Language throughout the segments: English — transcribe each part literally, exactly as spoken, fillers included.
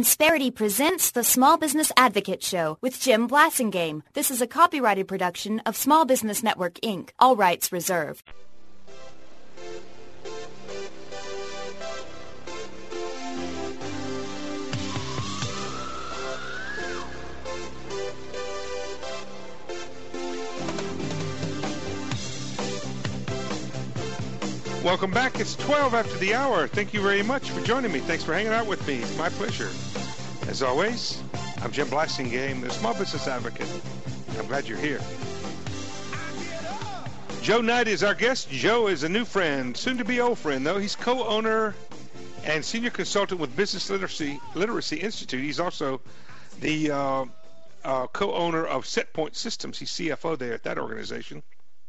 Insperity presents the Small Business Advocate Show with Jim Blasingame. This is a copyrighted production of Small Business Network, Incorporated. All rights reserved. Welcome back. It's twelve after the hour. Thank you very much for joining me. Thanks for hanging out with me. It's my pleasure. As always, I'm Jim Blasingame, the Small Business Advocate. I'm glad you're here. Joe Knight is our guest. Joe is a new friend, soon-to-be old friend, though. He's co-owner and senior consultant with Business Literacy Literacy Institute. He's also the uh, uh, co-owner of SetPoint Systems. He's C F O there at that organization.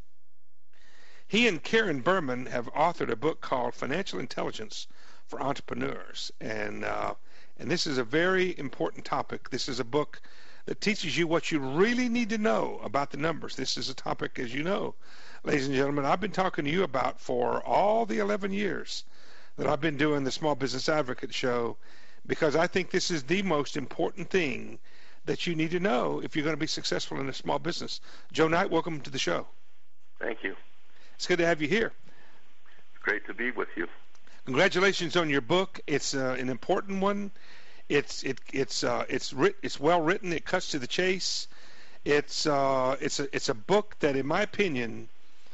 He and Karen Berman have authored a book called Financial Intelligence for Entrepreneurs. And uh, and this is a very important topic. This is a book that teaches you what you really need to know about the numbers. This is a topic, as you know, ladies and gentlemen, I've been talking to you about for all the eleven years that I've been doing the Small Business Advocate Show, because I think this is the most important thing that you need to know if you're going to be successful in a small business. Joe Knight, welcome to the show. Thank you. It's good to have you here. It's great to be with you. Congratulations on your book. It's uh, an important one. It's it it's uh, it's writ- it's well written. It cuts to the chase. It's uh, it's a it's a book that, in my opinion,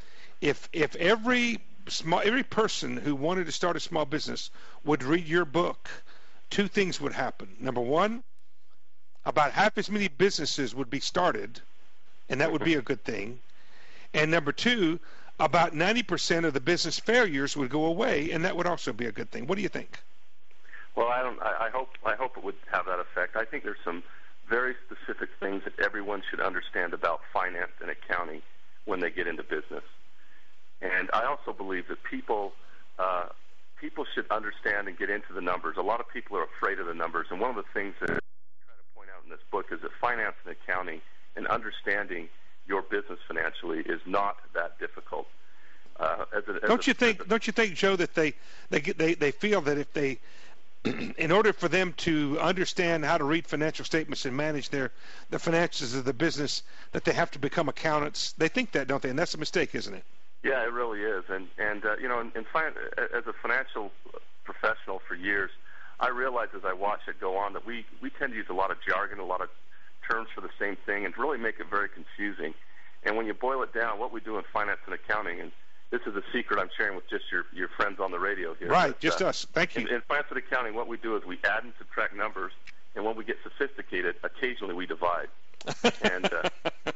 if if every small every person who wanted to start a small business would read your book, two things would happen. Number one, about half as many businesses would be started, and that would be a good thing. And number two, about ninety percent of the business failures would go away, and that would also be a good thing. What do you think? Well, I don't. I, I hope. I hope it would have that effect. I think there's some very specific things that everyone should understand about finance and accounting when they get into business. And I also believe that people uh, people should understand and get into the numbers. A lot of people are afraid of the numbers, and one of the things that I try to point out in this book is that finance and accounting and understanding your business financially is not that difficult. Uh, as a, as don't you a, think? A, don't you think, Joe, that they they get, they they feel that if they, in order for them to understand how to read financial statements and manage their the finances of the business, that they have to become accountants? They think that, don't they? And that's a mistake, isn't it? Yeah, it really is. And and uh, you know, in, in fin- as a financial professional for years, I realized as I watched it go on that we we tend to use a lot of jargon, a lot of terms for the same thing, and really make it very confusing. And when you boil it down, what we do in finance and accounting, and this is a secret I'm sharing with just your, your friends on the radio here. Right, but, just uh, us. Thank you. In, in finance and accounting, what we do is we add and subtract numbers, and when we get sophisticated, occasionally we divide. and uh,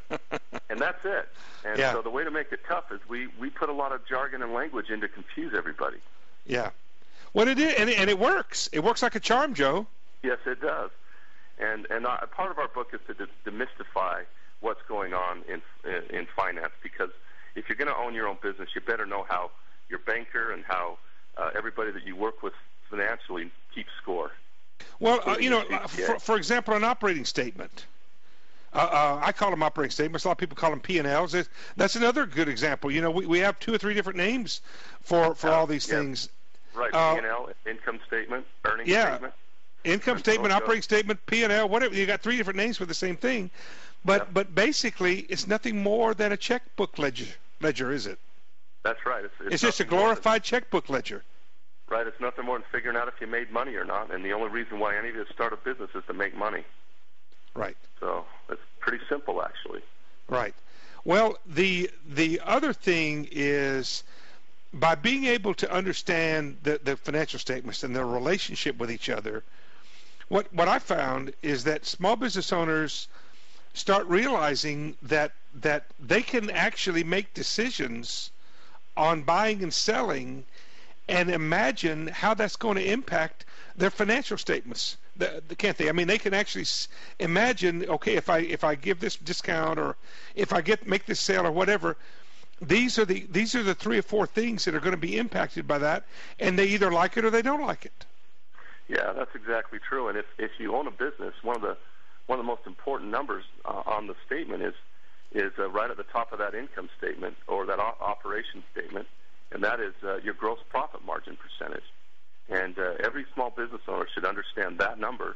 and that's it. And yeah. so the way to make it tough is we, we put a lot of jargon and language in to confuse everybody. Yeah. Well, it is, and it, and it works. It works like a charm, Joe. Yes, it does. And and uh, part of our book is to de- demystify what's going on in, in in finance, because if you're going to own your own business, you better know how your banker and how uh, everybody that you work with financially keeps score. Well, uh, you know, for, for example, an operating statement. Uh, uh, I call them operating statements. A lot of people call them P and Ls. That's another good example. You know, we, we have two or three different names for, for uh, all these yeah. things. Right, uh, P and L, income statement, earnings yeah. statement. Income statement, operating statement, P and L, whatever. You got three different names for the same thing, but yeah. but basically it's nothing more than a checkbook ledger. Ledger, is it? That's right. It's, it's, it's just a glorified than, checkbook ledger. Right. It's nothing more than figuring out if you made money or not, and the only reason why any of you start a business is to make money. Right. So it's pretty simple, actually. Right. Well, the the other thing is, by being able to understand the, the financial statements and their relationship with each other, what what I found is that small business owners start realizing that that they can actually make decisions on buying and selling, and imagine how that's going to impact their financial statements. The, the, can't they? I mean, they can actually s- imagine. Okay, if I if I give this discount, or if I get make this sale, or whatever. These are the these are the three or four things that are going to be impacted by that, and they either like it or they don't like it. Yeah, that's exactly true. And if, if you own a business, one of the one of the most important numbers uh, on the statement is is uh, right at the top of that income statement or that o- operation statement, and that is uh, your gross profit margin percentage. And uh, every small business owner should understand that number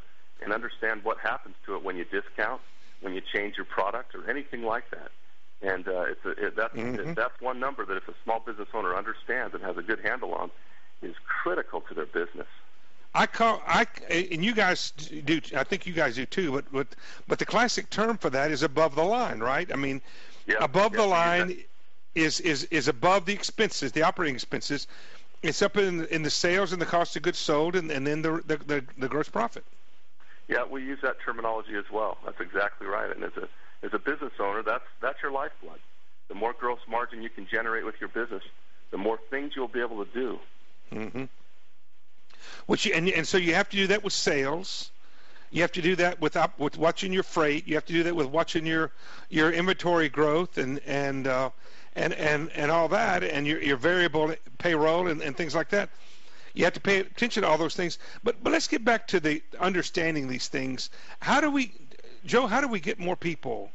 and understand what happens to it when you discount, when you change your product, or anything like that. And uh, it's a, it, that's, mm-hmm. it, that's one number that if a small business owner understands and has a good handle on, is critical to their business. I call I and you guys do. I think you guys do too. But but but the classic term for that is above the line, right? I mean, yeah, above yeah, the line is is is above the expenses, the operating expenses. It's up in in the sales and the cost of goods sold, and, and then the, the the the gross profit. Yeah, we use that terminology as well. That's exactly right. And as a as a business owner, that's that's your lifeblood. The more gross margin you can generate with your business, the more things you'll be able to do. Mm-hmm. Which you, and and so you have to do that with sales. You have to do that with up, with watching your freight. You have to do that with watching your your inventory growth and and uh, and, and and all that, and your your variable payroll and, and things like that. You have to pay attention to all those things. But but let's get back to the understanding these things. How do we, Joe? How do we get more people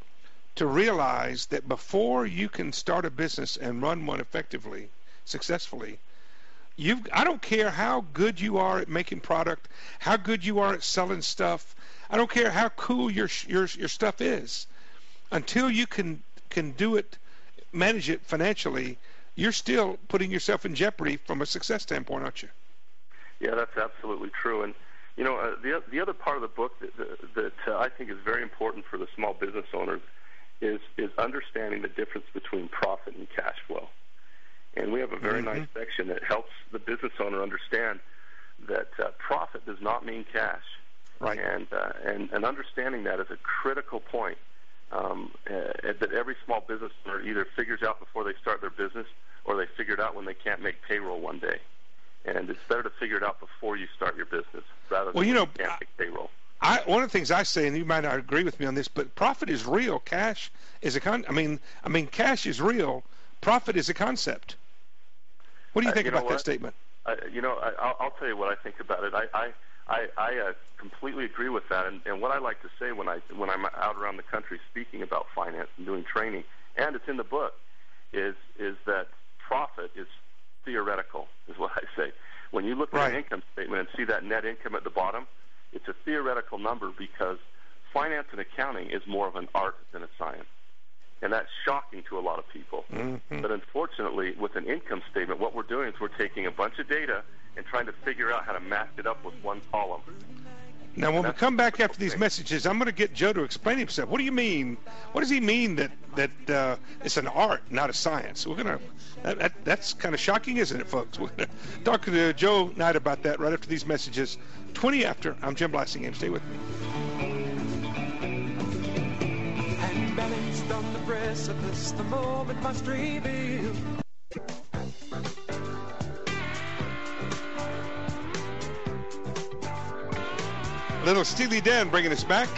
to realize that before you can start a business and run one effectively, successfully, You've, I don't care how good you are at making product, how good you are at selling stuff. I don't care how cool your your your stuff is. Until you can can do it, manage it financially, you're still putting yourself in jeopardy from a success standpoint, aren't you? Yeah, that's absolutely true. And you know, uh, the the other part of the book that that uh, I think is very important for the small business owners is is understanding the difference between profit and cash flow. And we have a very mm-hmm. nice section that helps the business owner understand that uh, profit does not mean cash. Right. And, uh, and and understanding that is a critical point um, uh, that every small business owner either figures out before they start their business or they figure it out when they can't make payroll one day. And it's better to figure it out before you start your business rather than well, you when know, you can't make payroll. I, one of the things I say, and you might not agree with me on this, but profit is real. Cash is a con. I mean, I mean, cash is real. Profit is a concept. What do you think uh, you about that statement? Uh, you know, I, I'll, I'll tell you what I think about it. I I, I, I uh, completely agree with that. And, and what I like to say when I when I'm out around the country speaking about finance and doing training, and it's in the book, is is that profit is theoretical. Is what I say. When you look at right. an income statement and see that net income at the bottom, it's a theoretical number because finance and accounting is more of an art than a science. And that's shocking to a lot of people. Mm-hmm. But unfortunately, with an income statement, what we're doing is we're taking a bunch of data and trying to figure out how to match it up with one column. Now, when we come back after these messages, I'm going to get Joe to explain himself. What do you mean? What does he mean that that uh, it's an art, not a science? We're going to. That, that, that's kind of shocking, isn't it, folks? We're going to talk to Joe Knight about that right after these messages. twenty after. I'm Jim Blassingame. Stay with me. Balanced on the precipice, the moment must reveal. Little Steely Dan bringing us back.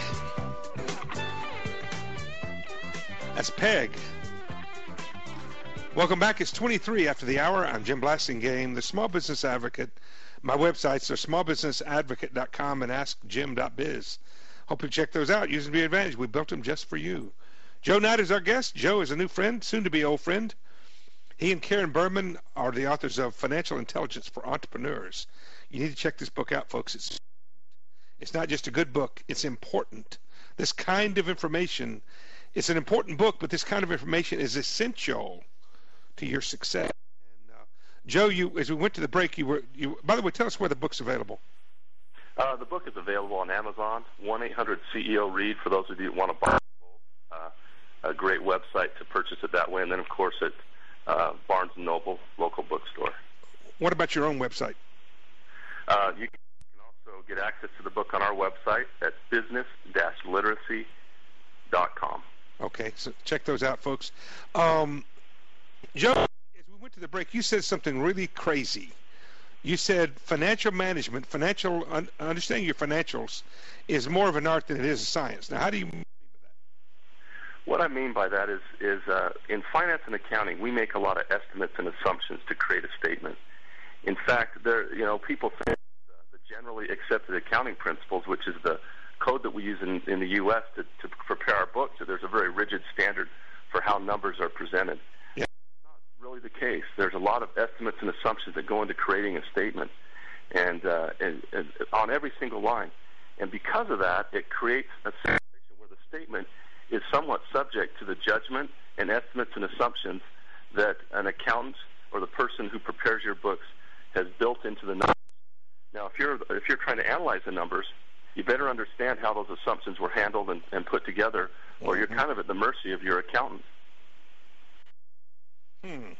That's Peg. Welcome back. It's twenty-three after the hour. I'm Jim Blassingame, the Small Business Advocate. My websites are small business advocate dot com and ask jim dot biz. Hope you check those out. Use them to your advantage. We built them just for you. Joe Knight is our guest. Joe is a new friend, soon-to-be old friend. He and Karen Berman are the authors of Financial Intelligence for Entrepreneurs. You need to check this book out, folks. It's it's not just a good book. It's important. This kind of information, it's an important book, but this kind of information is essential to your success. And, uh, Joe, you as we went to the break, you were you. By the way, tell us where the book's available. Uh, the book is available on Amazon. one eight hundred C E O read for those of you who want to buy it. Uh, a great website to purchase it that way, and then of course at uh, Barnes and Noble, local bookstore. What about your own website? Uh, you can also get access to the book on our website at business dash literacy dot com. Okay, so check those out, folks. Um, Joe, as we went to the break, you said something really crazy. You said financial management, financial un- understanding your financials, is more of an art than it is a science. Now, how do you? What I mean by that is, is uh, in finance and accounting, we make a lot of estimates and assumptions to create a statement. In fact, there, you know, people think uh, the generally accepted accounting principles, which is the code that we use in, in the U S to, to prepare our books, so there's a very rigid standard for how numbers are presented. Yeah. It's not really the case. There's a lot of estimates and assumptions that go into creating a statement, and, uh, and, and on every single line. And because of that, it creates a situation where the statement is somewhat subject to the judgment and estimates and assumptions that an accountant or the person who prepares your books has built into the numbers. Now, if you're if you're trying to analyze the numbers, you better understand how those assumptions were handled and, and put together, or you're kind of at the mercy of your accountant. Hmm.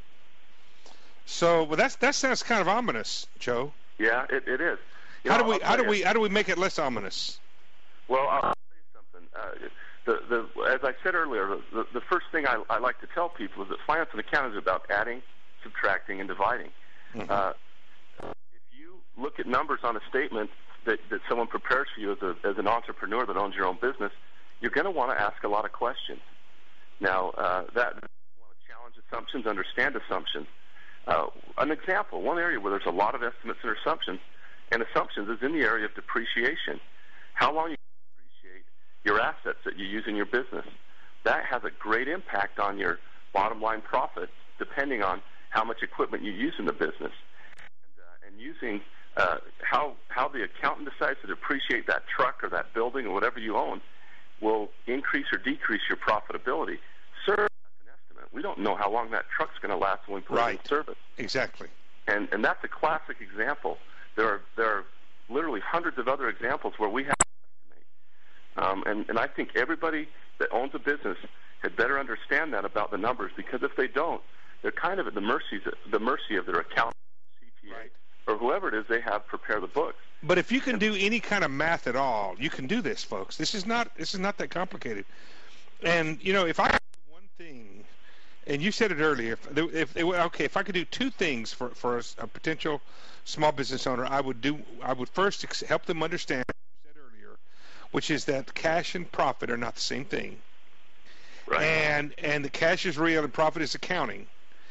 So, well, that's that sounds kind of ominous, Joe. Yeah, it, it is. You how know, do we I'll how do you. we how do we make it less ominous? Well, I'll tell you something. Uh, the the as I said earlier, the the first thing I, I like to tell people is that finance and accounting is about adding, subtracting, and dividing. Mm-hmm. Uh, if you look at numbers on a statement that, that someone prepares for you as a as an entrepreneur that owns your own business, you're going to want to ask a lot of questions. Now, uh, that you want to challenge assumptions, understand assumptions. Uh, an example, one area where there's a lot of estimates and assumptions, and assumptions is in the area of depreciation. How long you depreciate your assets that you use in your business. That has a great impact on your bottom line profit, depending on how much equipment you use in the business. And, uh, and using uh, how how the accountant decides to depreciate that truck or that building or whatever you own will increase or decrease your profitability. Sir, that's an estimate. We don't know how long that truck's going to last when we put right. it in service. Exactly. And and that's a classic example. There are there are literally hundreds of other examples where we have to estimate. Um, and, and I think everybody that owns a business had better understand that about the numbers, because if they don't, they're kind of at the mercy the mercy of their accountant, C P A, right. or whoever it is they have prepare the books. But if you can do any kind of math at all, you can do this, folks. This is not this is not that complicated. And you know, if I could do one thing, and you said it earlier, if, if okay, if I could do two things for for a, a potential small business owner, I would do. I would first ex- help them understand what you said earlier, which is that cash and profit are not the same thing. Right. And and the cash is real and profit is accounting.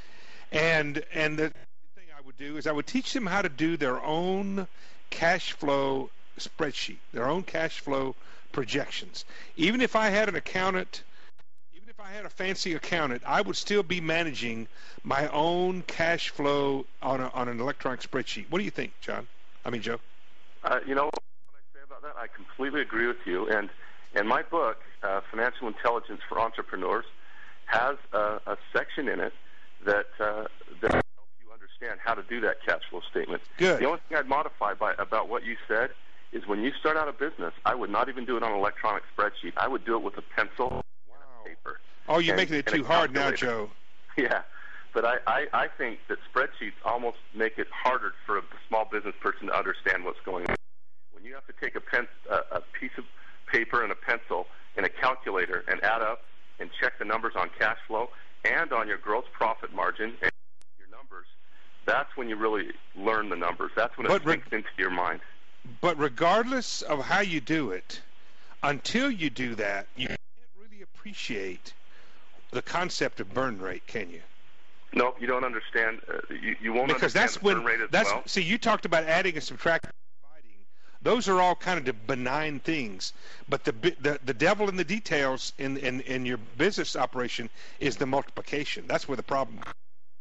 And and the thing I would do is I would teach them how to do their own cash flow spreadsheet, their own cash flow projections. Even if I had an accountant, even if I had a fancy accountant, I would still be managing my own cash flow on a, on an electronic spreadsheet. What do you think, John? I mean, Joe? Uh, you know what I say about that? I completely agree with you. And and my book, uh, Financial Intelligence for Entrepreneurs, has a, a section in it that uh, that helps you understand how to do that cash flow statement. Good. The only thing I'd modify by, about what you said is when you start out a business, I would not even do it on an electronic spreadsheet. I would do it with a pencil wow. and a paper. Oh, you're and, making it too hard now, Joe. Yeah. But I, I, I think that spreadsheets almost make it harder for a small business person to understand what's going on. When you have to take a, pen, a, a piece of paper and a pencil and a calculator and add up and check the numbers on cash flow and on your gross profit margin and your numbers, that's when you really learn the numbers. That's when it but sinks re- into your mind. But regardless of how you do it, until you do that, you can't really appreciate the concept of burn rate, can you? No, you don't understand. Uh, you, you won't because understand that's the when burn rate as that's well. See, you talked about adding and subtracting. Those are all kind of benign things, but the the the devil in the details in in in your business operation is the multiplication. That's where the problem is.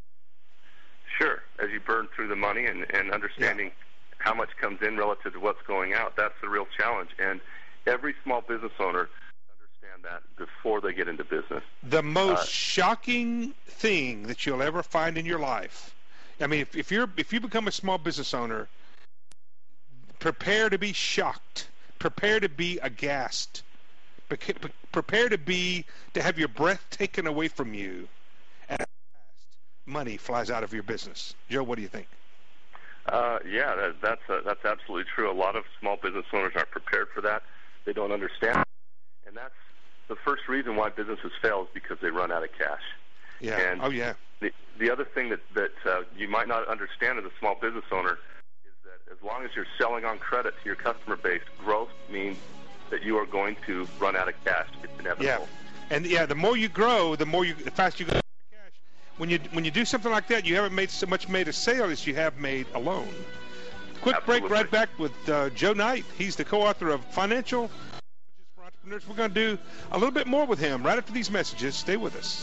Sure, as you burn through the money and and understanding yeah. how much comes in relative to what's going out, that's the real challenge. And every small business owner understand that before they get into business. The most uh, shocking thing that you'll ever find in your life. I mean, if, if you're if you become a small business owner, prepare to be shocked. Prepare to be aghast. Prepare to be to have your breath taken away from you, and money flies out of your business. Joe, what do you think? Uh, yeah, that, that's uh, that's absolutely true. A lot of small business owners aren't prepared for that. They don't understand, and that's the first reason why businesses fail is because they run out of cash. Yeah. And oh yeah. The the other thing that that uh, you might not understand as a small business owner. As long as you're selling on credit to your customer base, growth means that you are going to run out of cash. It's inevitable. Yeah, and yeah, the more you grow, the more you, the faster you go out of cash. When you when you do something like that, you haven't made so much made a sale as you have made a loan. Quick Absolutely. break, right back with uh, Joe Knight. He's the co-author of Financial Intelligence for Entrepreneurs. We're going to do a little bit more with him right after these messages. Stay with us.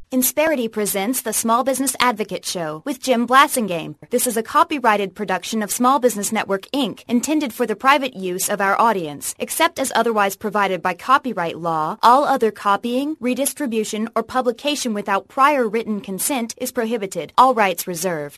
Insperity presents the Small Business Advocate Show with Jim Blasingame. This is a copyrighted production of Small Business Network, Incorporated, intended for the private use of our audience. Except as otherwise provided by copyright law, all other copying, redistribution, or publication without prior written consent is prohibited. All rights reserved.